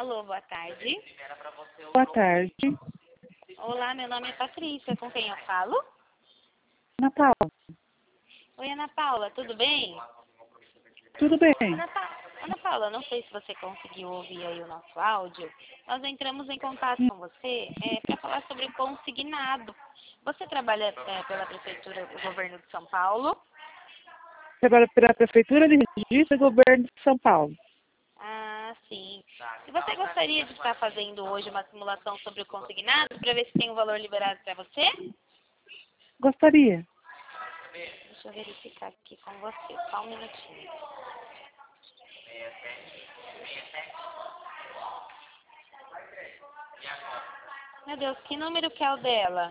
Alô, boa tarde. Boa tarde. Olá, meu nome é Patrícia. Com quem eu falo? Ana Paula. Oi, Ana Paula, tudo bem? Tudo bem? Ana Paula, não sei se você conseguiu ouvir aí o nosso áudio. Nós entramos em contato com você para falar sobre consignado. Você trabalha pela Prefeitura do Governo de São Paulo? Trabalho pela Prefeitura de Registro e Governo de São Paulo. Ah, sim. E você gostaria de estar fazendo hoje uma simulação sobre o consignado para ver se tem um valor liberado para você? Gostaria. Deixa eu verificar aqui com você, só um minutinho. Meu Deus, que número que é o dela?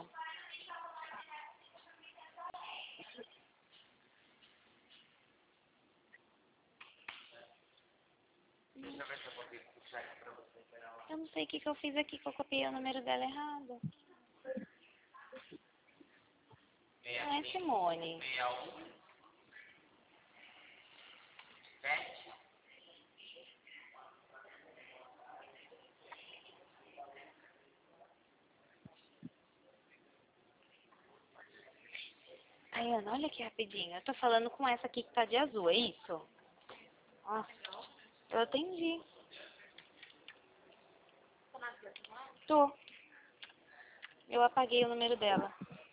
Eu não sei o que eu fiz aqui, que eu copiei o número dela errado. Não é Simone. Ai, Ana, olha aqui rapidinho. Eu tô falando com essa aqui que tá de azul, é isso? Ó, eu atendi. Tô. Eu apaguei o número dela.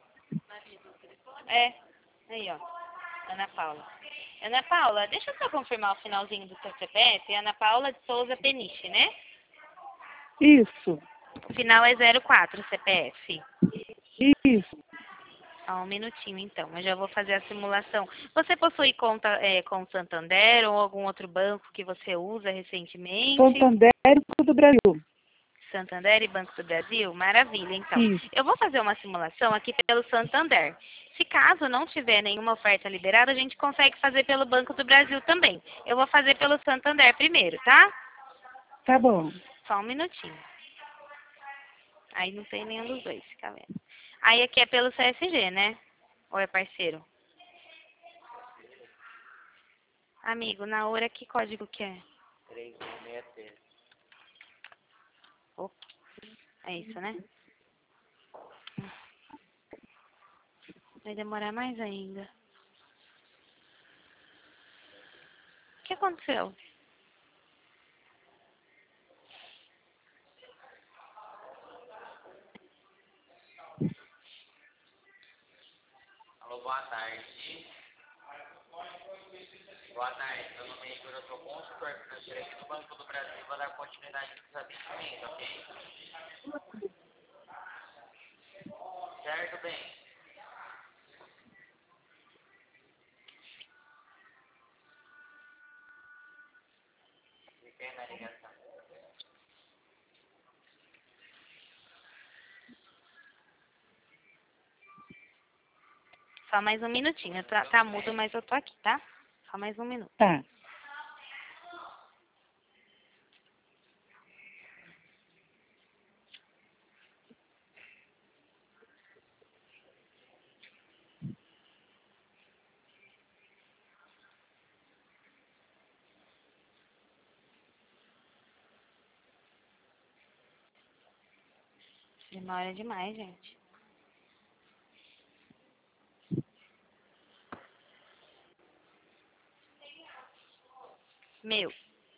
É. Aí, ó. Ana Paula. Ana Paula, deixa eu só confirmar o finalzinho do seu CPF. Ana Paula de Souza Peniche, né? Isso. O final é 04, CPF. Isso. Só um minutinho, então. Eu já vou fazer a simulação. Você possui conta com Santander ou algum outro banco que você usa recentemente? Santander e Banco do Brasil. Santander e Banco do Brasil? Maravilha, então. Isso. Eu vou fazer uma simulação aqui pelo Santander. Se caso não tiver nenhuma oferta liberada, a gente consegue fazer pelo Banco do Brasil também. Eu vou fazer pelo Santander primeiro, tá? Tá bom. Só um minutinho. Aí não tem nenhum dos dois, fica vendo. Aí aqui é pelo CSG, né? Ou é parceiro? Amigo, na hora que código que é? 3163. Opa, é isso, né? Vai demorar mais ainda. O que aconteceu? Alô, boa tarde. Boa tarde, meu nome é Igor, eu sou consultor financeiro aqui do Banco do Brasil e vou dar continuidade nesse atendimento, ok? Certo, bem? Fiquei na ligação. Só mais um minutinho. Tá mudo, mas eu tô aqui, tá? Só mais um minuto. Tá. Demora demais, gente. Meu.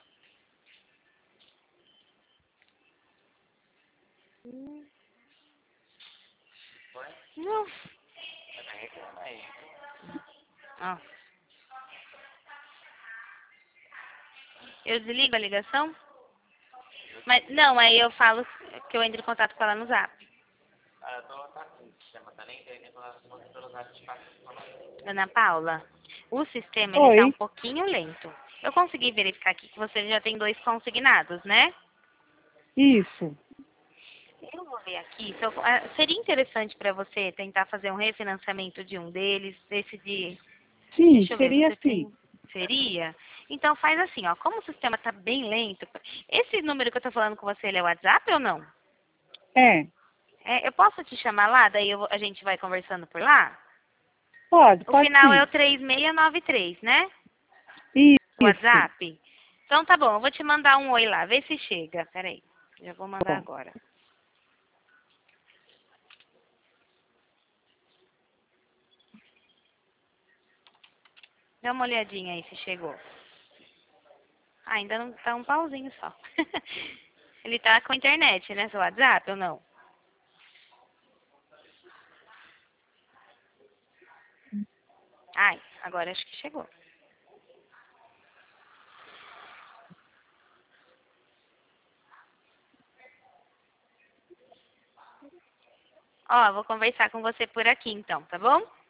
Foi? Não. Vai reclamar aí. Ó. Eu desligo a ligação? Mas, não, aí eu falo que eu entro em contato com ela no Zap. Cara, eu tô com o sistema, tá nem entendendo pelo zap de fato. Ana Paula, o sistema ele tá um Oi. pouquinho lento. Eu consegui verificar aqui que você já tem 2 consignados, né? Isso. Eu vou ver aqui. Seria interessante para você tentar fazer um refinanciamento de um deles, esse de... Sim, Deixa eu ver, seria você assim. tem... Seria? Então faz assim, ó. Como o sistema tá bem lento... Esse número que eu tô falando com você, ele é WhatsApp ou não? É. Eu posso te chamar lá? Daí a gente vai conversando por lá? O Pode final é sim. o 3693, né? Isso. WhatsApp. Então tá bom, eu vou te mandar um oi lá, vê se chega. Peraí, já vou mandar bom. agora. Dá uma olhadinha aí se chegou. Ah, ainda não tá um pauzinho só. Ele tá com a internet, né? Seu WhatsApp ou não? Ai, agora acho que chegou. Ó, vou conversar com você por aqui então, tá bom?